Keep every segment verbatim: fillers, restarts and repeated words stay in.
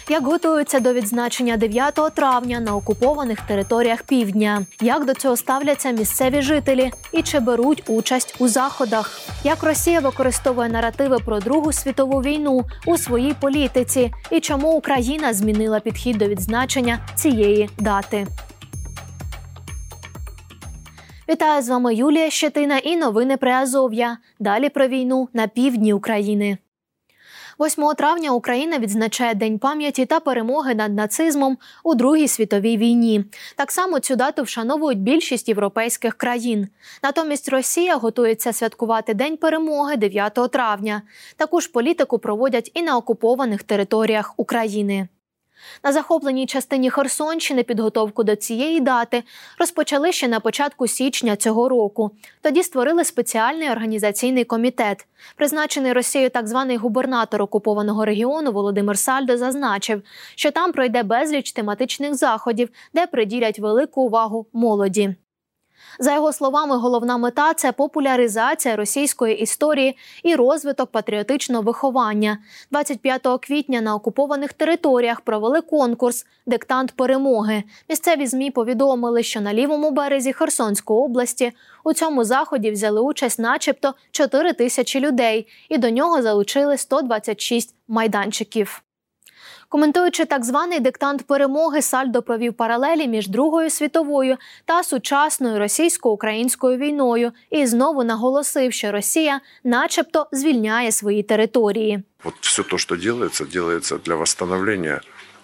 Як готуються до відзначення дев'ятого травня на окупованих територіях півдня? Як до цього ставляться місцеві жителі? І чи беруть участь у заходах? Як Росія використовує наративи про Другу світову війну у своїй політиці? І чому Україна змінила підхід до відзначення цієї дати? Вітаю, з вами Юлія Щетина і новини Приазов'я. Далі про війну на півдні України. восьмого травня Україна відзначає День пам'яті та перемоги над нацизмом у Другій світовій війні. Так само цю дату вшановують більшість європейських країн. Натомість Росія готується святкувати День перемоги дев'ятого травня. Таку ж політику проводять і на окупованих територіях України. На захопленій частині Херсонщини підготовку до цієї дати розпочали ще на початку січня цього року. Тоді створили спеціальний організаційний комітет. Призначений Росією так званий губернатор окупованого регіону Володимир Сальдо зазначив, що там пройде безліч тематичних заходів, де приділять велику увагу молоді. За його словами, головна мета – це популяризація російської історії і розвиток патріотичного виховання. двадцять п'ятого квітня на окупованих територіях провели конкурс «Диктант перемоги». Місцеві ЗМІ повідомили, що на лівому березі Херсонської області у цьому заході взяли участь начебто чотири тисячі людей, і до нього залучили сто двадцять шість майданчиків. Коментуючи так званий диктант перемоги, Сальдо провів паралелі між Другою світовою та сучасною російсько-українською війною і знову наголосив, що Росія начебто звільняє свої території. Вот все то, что делается, делается для восстановления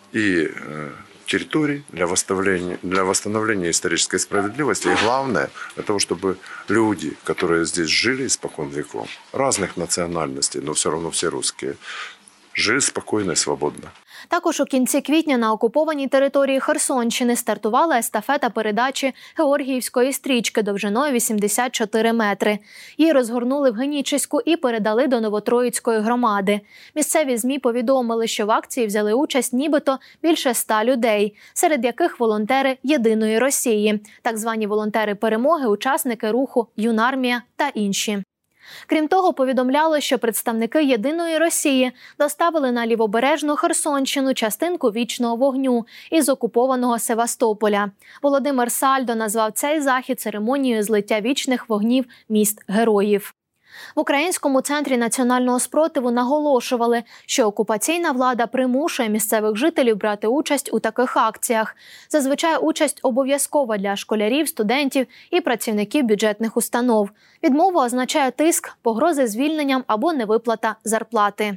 и э, территорий, для восстановления, для восстановления исторической справедливости. И главное, для того, чтобы люди, которые здесь жили испокон веков, разных национальностей, но все равно все русские, жили спокойно и свободно. Також у кінці квітня на окупованій території Херсонщини стартувала естафета передачі Георгіївської стрічки довжиною вісімдесят чотири метри. Її розгорнули в Генічеську і передали до Новотроїцької громади. Місцеві ЗМІ повідомили, що в акції взяли участь нібито більше ста людей, серед яких волонтери «Єдиної Росії», так звані волонтери перемоги, учасники руху «Юнармія» та інші. Крім того, повідомляли, що представники «Єдиної Росії» доставили на лівобережну Херсонщину частинку вічного вогню із окупованого Севастополя. Володимир Сальдо назвав цей захід церемонією злиття вічних вогнів міст героїв. В Українському центрі національного спротиву наголошували, що окупаційна влада примушує місцевих жителів брати участь у таких акціях. Зазвичай участь обов'язкова для школярів, студентів і працівників бюджетних установ. Відмова означає тиск, погрози звільненням або невиплата зарплати.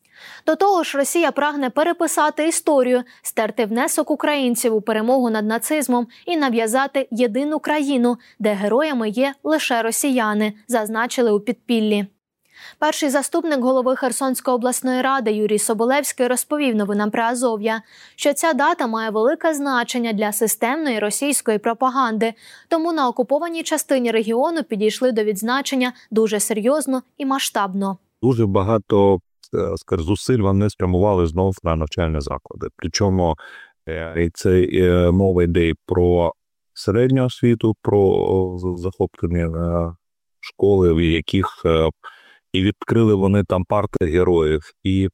До того ж, Росія прагне переписати історію, стерти внесок українців у перемогу над нацизмом і нав'язати єдину країну, де героями є лише росіяни, зазначили у підпіллі. Перший заступник голови Херсонської обласної ради Юрій Соболевський розповів новинам Приазов'я, що ця дата має велике значення для системної російської пропаганди, тому на окупованій частині регіону підійшли до відзначення дуже серйозно і масштабно. Дуже багато скажу, зусиль вони спрямували знову на навчальні заклади. Причому це мова йде про середню освіту, про захоплені школи, в яких і відкрили вони там парти героїв, і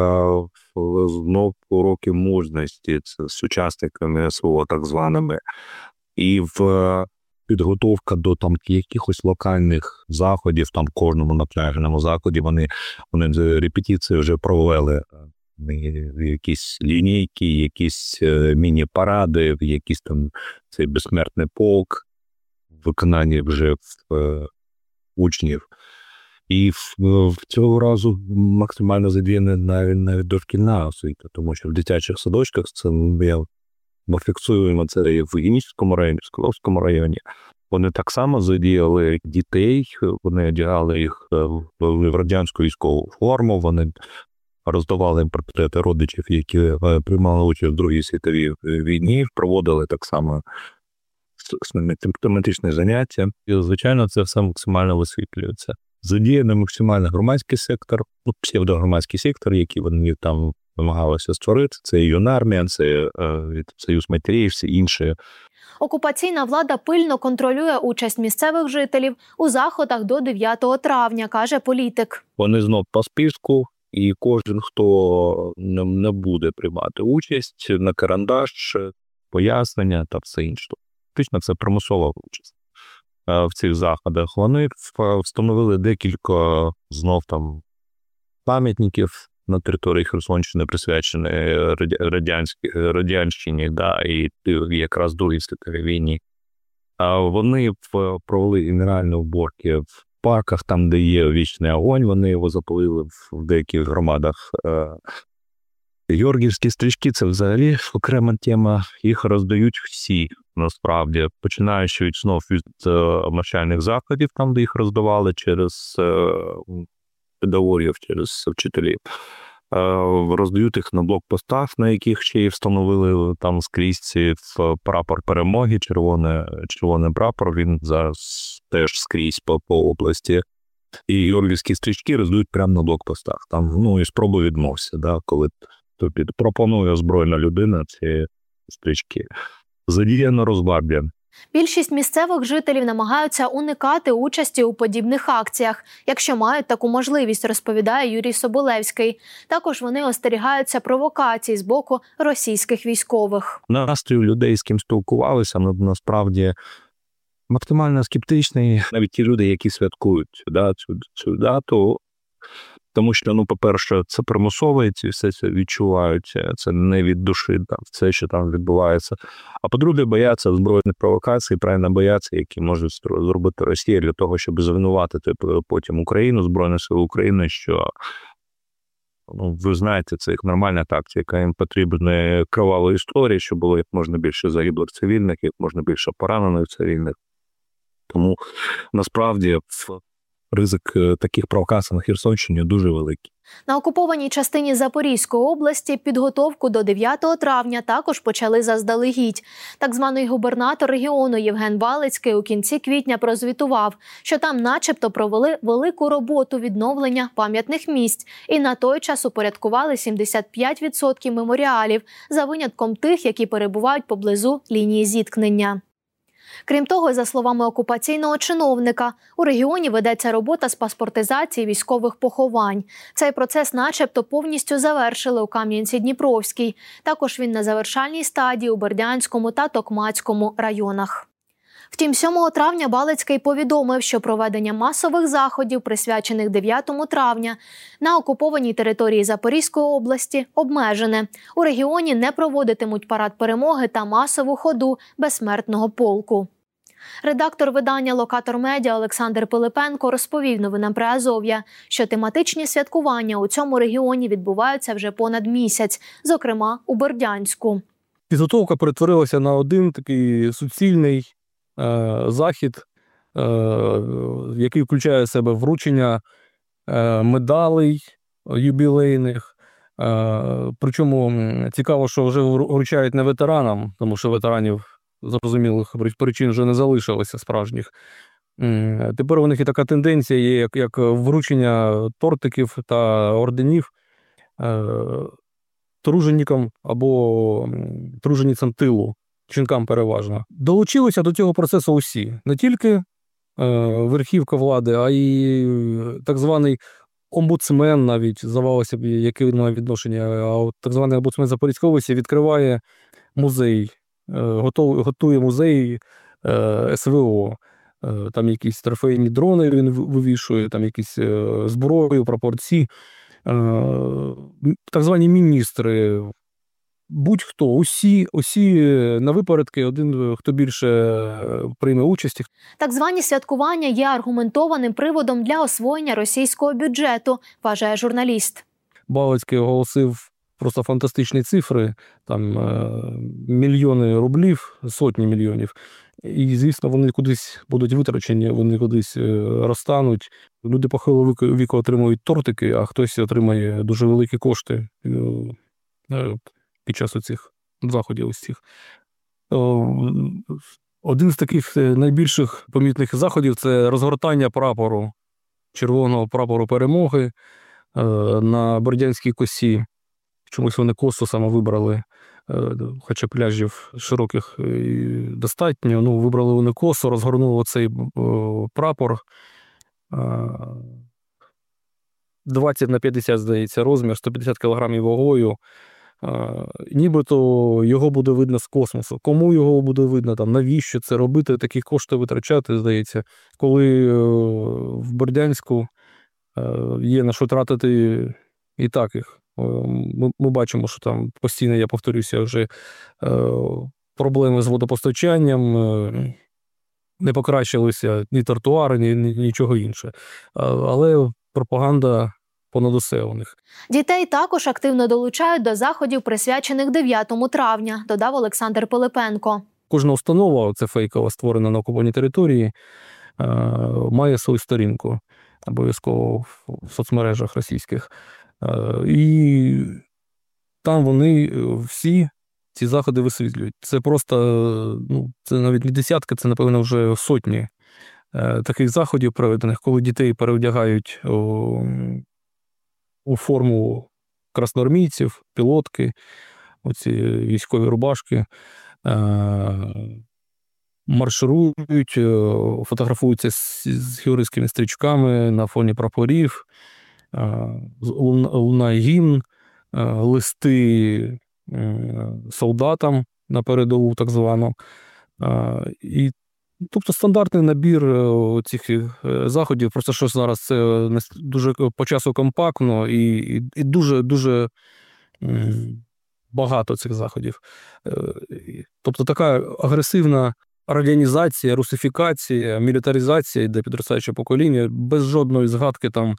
знов уроки мужності з сучасниками СВО так званими, і в підготовка до там якихось локальних заходів, там кожному навчальному закладі вони, вони репетиції вже провели, якісь лінійки, якісь міні-паради, якісь там цей безсмертний полк, виконання вже в е, учнів. І в, в цього разу максимально задіяна навіть, навіть дошкільна освіта, тому що в дитячих садочках це ми фіксуємо це і в Генічеському районі, в Сколовському районі. Вони так само задіяли дітей, вони одягали їх в радянську військову форму, вони роздавали їм портрети родичів, які приймали участь в Другій світовій війні, проводили так само тематичні заняття. І, звичайно, це все максимально висвітлюється. Задіяний максимально громадський сектор, ну, псевдогромадський сектор, який вони там намагалися створити. Це Юнармія, це е, Союз матерів, всі інші. Окупаційна влада пильно контролює участь місцевих жителів у заходах до дев'ятого травня, каже політик. Вони знов по списку І кожен, хто не, не буде приймати участь, на карандаш, пояснення та все інше. Фактично це примусова участь в цих заходах. Вони встановили декілька знов там пам'ятників на території Херсонщини, присвячені радянщині, да, і якраз Другій світовій війні. Вони провели генеральні уборки в парках, там, де є вічний огонь, вони його запалили в деяких громадах. Георгіївські стрічки – це взагалі окрема тема, їх роздають всі, насправді, починаючи від знов від навчальних закладів, там, де їх роздавали через педагогів, через вчителів. Роздають їх на блокпостах, на яких ще й встановили там скрізь ці прапор перемоги, червоний, червоний прапор, він зараз теж скрізь по, по області. І георгіївські стрічки роздають прямо на блокпостах. Там, ну, і спробуй відмовся, да, коли тобі пропонує озброєна людина ці стрічки. Задіяно Росгвардія. Більшість місцевих жителів намагаються уникати участі у подібних акціях, якщо мають таку можливість, розповідає Юрій Соболевський. Також вони остерігаються провокацій з боку російських військових. Настрій людей, з ким спілкувалися, насправді максимально скептичний. Навіть ті люди, які святкують, да, цю, цю дату. Тому що, ну, по-перше, це примусове, ці все це відчувають, це не від душі, там, все, що там відбувається. А по-друге, бояться збройних провокацій, правильно бояться, які можуть зробити Росія для того, щоб звинуватити потім Україну, Збройні Сили України, що, ну, ви знаєте, це їх нормальна тактика, їм потрібна кривава історія, щоб було як можна більше загиблих цивільних, як можна більше поранених цивільних. Тому, насправді, ризик таких провокацій на Херсонщині дуже великий. На окупованій частині Запорізької області підготовку до дев'ятого травня також почали заздалегідь. Так званий губернатор регіону Євген Балицький у кінці квітня прозвітував, що там начебто провели велику роботу відновлення пам'ятних місць і на той час упорядкували сімдесят п'ять відсотків меморіалів, за винятком тих, які перебувають поблизу лінії зіткнення. Крім того, за словами окупаційного чиновника, у регіоні ведеться робота з паспортизації військових поховань. Цей процес начебто повністю завершили у Кам'янці-Дніпровській. Також він на завершальній стадії у Бердянському та Токмацькому районах. Втім, сьомого травня Балицький повідомив, що проведення масових заходів, присвячених дев'ятому травня, на окупованій території Запорізької області обмежене. У регіоні не проводитимуть парад перемоги та масову ходу безсмертного полку. Редактор видання «Локатор Медіа» Олександр Пилипенко розповів новинам Приазов'я, що тематичні святкування у цьому регіоні відбуваються вже понад місяць, зокрема у Бердянську. Підготовка перетворилася на один такий суцільний е, захід, е, який включає в себе вручення е, медалей юбілейних. Е, причому цікаво, що вже вручають не ветеранам, тому що ветеранів зрозумілих причин вже не залишилося справжніх. Тепер у них і така тенденція є, як, як вручення тортиків та орденів е, труженикам або труженицям тилу, жінкам переважно. Долучилися до цього процесу усі. Не тільки е, верхівка влади, а й так званий омбудсмен навіть, здавалося б, який він має відношення, а от так званий омбудсмен Запорізької області відкриває музей, готує музей ес ве о. Там якісь трофейні дрони він вивішує, там якісь зброю, прапорці. Так звані міністри, будь-хто, усі, усі на випередки, один, хто більше прийме участь. Так звані святкування є аргументованим приводом для освоєння російського бюджету, вважає журналіст. Балицький оголосив просто фантастичні цифри, там мільйони рублів, сотні мільйонів. І, звісно, вони кудись будуть витрачені, вони кудись розтануть. Люди похилого віку отримують тортики, а хтось отримає дуже великі кошти під час цих заходів усіх. Один з таких найбільших помітних заходів – це розгортання прапору, червоного прапору перемоги на Бердянській косі. Чомусь вони косу саме вибрали, хоча пляжів широких достатньо. Ну, вибрали вони косу, розгорнули цей прапор. двадцять на п'ятдесят, здається, розмір, сто п'ятдесят кілограмів вагою. Нібито його буде видно з космосу. Кому його буде видно, там, навіщо це робити, такі кошти витрачати, здається, коли в Бердянську є на що тратити і так їх. Ми, ми бачимо, що там постійно, я повторюся, вже проблеми з водопостачанням, не покращилися ні тротуари, ні, ні нічого інше. Але пропаганда понад усе у них. Дітей також активно долучають до заходів, присвячених дев'ятому травня, додав Олександр Пилипенко. Кожна установа, це фейкова, створена на окупованій території, має свою сторінку, обов'язково в соцмережах російських. І там вони всі ці заходи висвітлюють. Це просто, ну, це навіть не десятки, це, напевно, вже сотні таких заходів проведених, коли дітей переодягають у, у форму красноармійців, пілотки, оці військові рубашки, марширують, фотографуються з, з георгіївськими стрічками на фоні прапорів, лунає гімн, листи солдатам на передову, так звано. І, тобто стандартний набір цих заходів, просто що зараз це дуже по часу компактно і, і, і дуже, дуже багато цих заходів. Тобто така агресивна радянізація, русифікація, мілітаризація йде підростаюче покоління, без жодної згадки там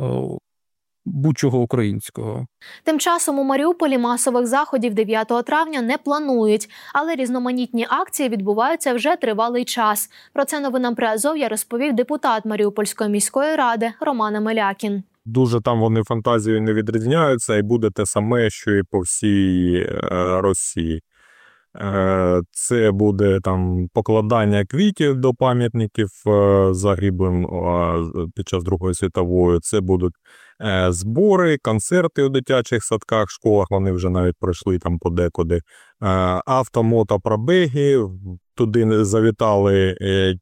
будь-чого українського. Тим часом у Маріуполі масових заходів дев'ятого травня не планують, але різноманітні акції відбуваються вже тривалий час. Про це новинам Приазов'я розповів депутат Маріупольської міської ради Роман Амелякін. Дуже там вони фантазією не відрізняються, і буде те саме, що і по всій Росії. Це буде там покладання квітів до пам'ятників загиблим під час Другої світової. Це будуть збори, концерти у дитячих садках, школах, вони вже навіть пройшли там подекуди. Авто-мотопробіги, туди завітали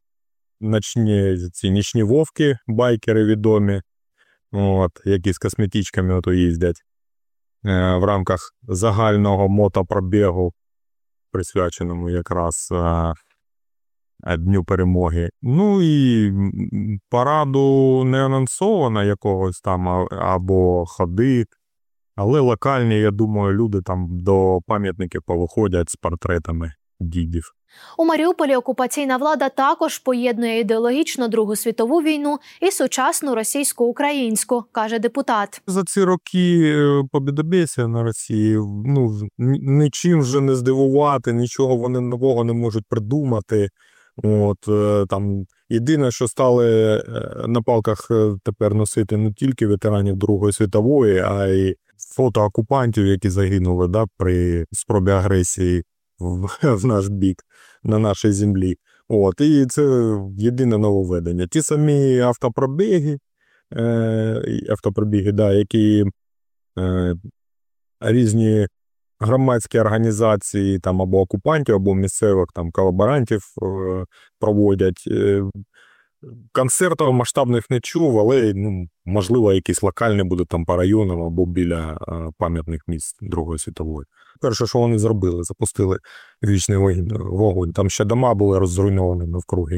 ночні, ці нічні вовки, байкери відомі, от, які з косметичками ото їздять в рамках загального мотопробігу, присвяченому якраз а, Дню Перемоги. Ну і параду не анонсовано якогось там, або ходи, але локальні, я думаю, люди там до пам'ятників повиходять з портретами дідів. У Маріуполі окупаційна влада також поєднує ідеологічно Другу світову війну і сучасну російсько-українську, каже депутат. За ці роки побєдобєсія на Росії, ну, нічим вже не здивувати, нічого вони нового не можуть придумати. От, там, єдине, що стали на палках тепер носити не тільки ветеранів Другої світової, а й фото окупантів, які загинули, да, при спробі агресії в, в наш бік, на нашій землі. От, і це єдине нововведення. Ті самі автопробіги, е, автопробіги, да, які е, різні громадські організації там, або окупантів, або місцевих там, колаборантів е, проводять. Е, концертів масштабних не чув, але, ну, можливо, якісь локальні будуть там по районам або біля е, пам'ятних місць Другої світової. Перше, що вони зробили, запустили вічний вогонь. Там ще дома були розруйновані навкруги.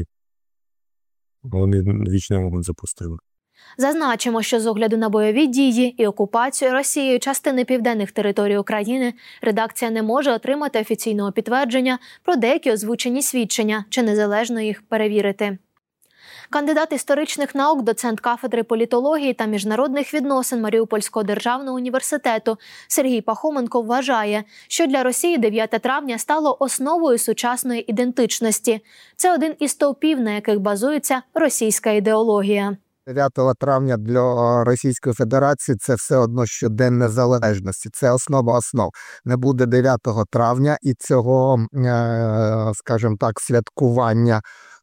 Вони вічний вогонь запустили. Зазначимо, що з огляду на бойові дії і окупацію Росією частини південних територій України редакція не може отримати офіційного підтвердження про деякі озвучені свідчення чи незалежно їх перевірити. Кандидат історичних наук, доцент кафедри політології та міжнародних відносин Маріупольського державного університету Сергій Пахоменко вважає, що для Росії дев'яте травня стало основою сучасної ідентичності. Це один із стовпів, на яких базується російська ідеологія. дев'ятого травня для Російської Федерації це все одно що День Незалежності. Це основа основ. Не буде дев'ятого травня і цього, скажімо так, святкування,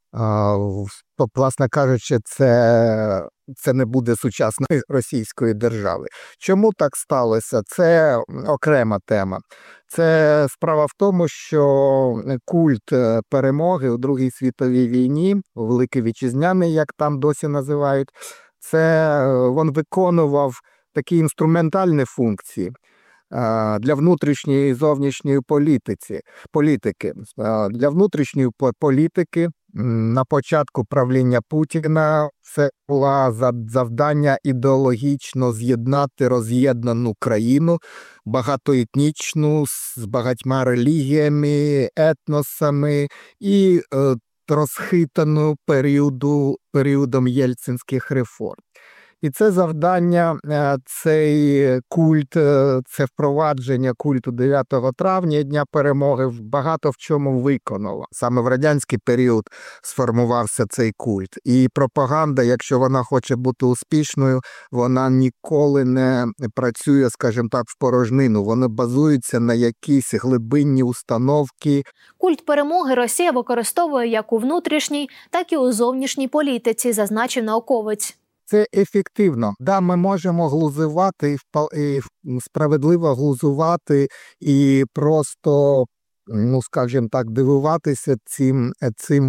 власне кажучи, це, це не буде сучасної російської держави. Чому так сталося? Це окрема тема. Це справа в тому, що культ перемоги у Другій світовій війні, у Великій Вітчизняній, як там досі називають, це е, він виконував такі інструментальні функції е, для внутрішньої і зовнішньої політиці, політики. Е, Для внутрішньої по- політики м, на початку правління Путіна це було за- завдання ідеологічно з'єднати роз'єднану країну, багатоетнічну, з багатьма релігіями, етносами і е, розхитану періоду, періодом єльцинських реформ. І це завдання, е, цей культ, е, це впровадження культу дев'ятого травня, Дня Перемоги, в- багато в чому виконало. Саме в радянський період сформувався цей культ. І пропаганда, якщо вона хоче бути успішною, вона ніколи не працює, скажімо так, в порожнину. Вона базується на якісь глибинні установки. Культ перемоги Росія використовує як у внутрішній, так і у зовнішній політиці, зазначив науковець. Це ефективно. Да, ми можемо глузувати і, впа- і справедливо глузувати і просто, ну скажімо так, дивуватися цим, цим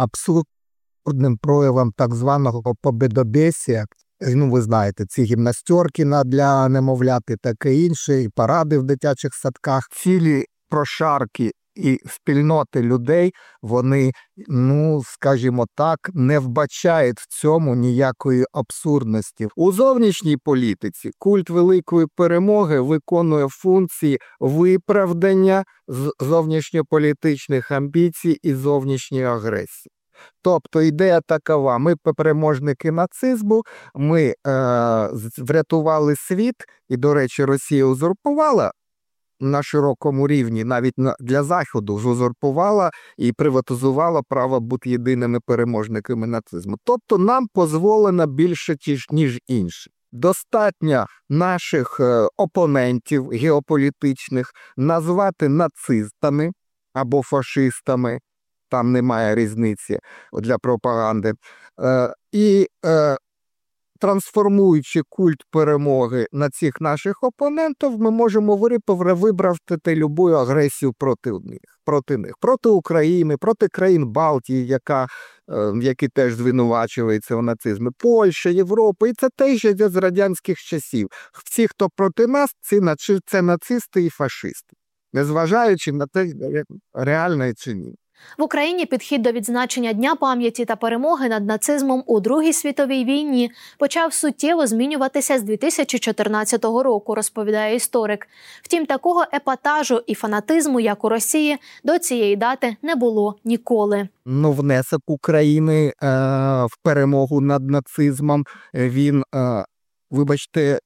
абсурдним проявам так званого победобєсія. Ну, ви знаєте, ці гімнастерки на- для немовлят і таке інше, і паради в дитячих садках. Цілі прошарки і спільноти людей, вони, ну, скажімо так, не вбачають в цьому ніякої абсурдності. У зовнішній політиці культ великої перемоги виконує функції виправдання з- зовнішньополітичних амбіцій і зовнішньої агресії. Тобто ідея такова: ми переможники нацизму, ми е, з- врятували світ, і, до речі, Росія узурпувала на широкому рівні, навіть на, для Заходу, ж узурпувала і приватизувала право бути єдиними переможниками нацизму. Тобто нам дозволено більше, ніж, ніж інші. Достатньо наших е, опонентів геополітичних назвати нацистами або фашистами, там немає різниці для пропаганди, е, і е, трансформуючи культ перемоги на цих наших опонентів, ми можемо вирипав- виправдати любу агресію проти них, проти них, проти України, проти країн Балтії, яка, е, які теж звинувачуються в нацизмі, Польща, Європа, і це теж йде з радянських часів. Всі, хто проти нас, ці начи- це нацисти і фашисти, незважаючи на те, реально чи ні. В Україні підхід до відзначення Дня пам'яті та перемоги над нацизмом у Другій світовій війні почав суттєво змінюватися з дві тисячі чотирнадцятого року, розповідає історик. Втім, такого епатажу і фанатизму, як у Росії, до цієї дати не було ніколи. Ну, внесок України е, в перемогу над нацизмом, е, він, е, вибачте,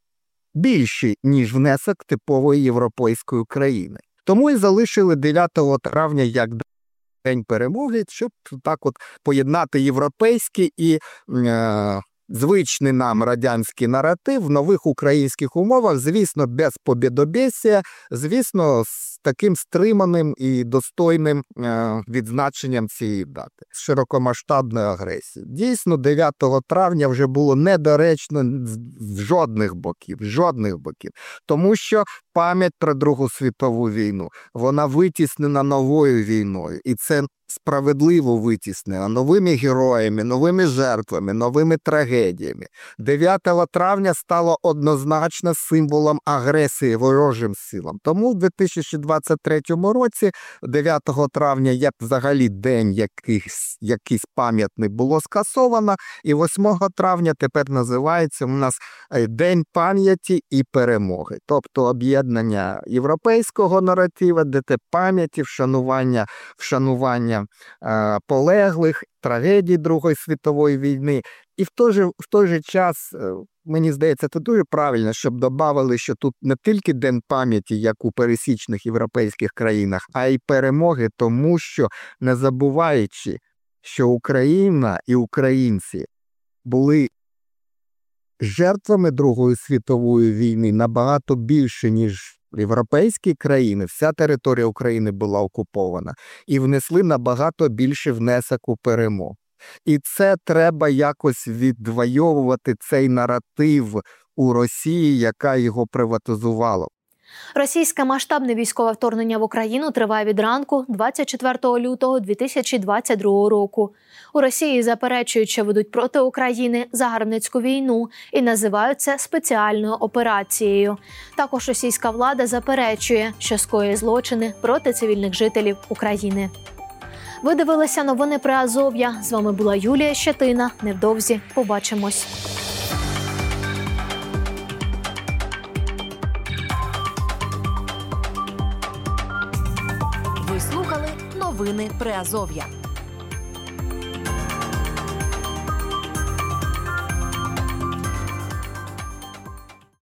більший, ніж внесок типової європейської країни. Тому і залишили дев'ятого травня як День перемоги, щоб так от поєднати європейський і е, звичний нам радянський наратив в нових українських умовах, звісно, без побєдобєсія, звісно, з таким стриманим і достойним е, відзначенням цієї дати, з широкомасштабною агресією. Дійсно, дев'ятого травня вже було недоречно з з жодних боків, з жодних боків, тому що пам'ять про Другу світову війну, вона витіснена новою війною, і це справедливо витіснена новими героями, новими жертвами, новими трагедіями. дев'ятого травня стало однозначно символом агресії ворожим силам. Тому в дві тисячі двадцять третьому році дев'ятого травня, як взагалі день якийсь, якийсь пам'ятний, було скасовано, і восьмого травня тепер називається у нас День пам'яті і перемоги. Тобто об'єднання європейського наратива, де те пам'яті, вшанування, вшанування е, полеглих, трагедій Другої світової війни. І в той же, в той же час, е, мені здається, це дуже правильно, щоб додали, що тут не тільки День пам'яті, як у пересічних європейських країнах, а й перемоги, тому що, не забуваючи, що Україна і українці були жертвами Другої світової війни набагато більше, ніж європейські країни, вся територія України була окупована, і внесли набагато більше внесок у перемогу. І це треба якось відвоювати, цей наратив у Росії, яка його приватизувала. Російське масштабне військове вторгнення в Україну триває від ранку двадцять четвертого лютого дві тисячі двадцять другого року. У Росії заперечують, що ведуть проти України загарбницьку війну і називають це спеціальною операцією. Також російська влада заперечує, що скоює злочини проти цивільних жителів України. Ви дивилися новини Приазов'я. З вами була Юлія Щетина. Невдовзі побачимось. Ви слухали новини Приазов'я.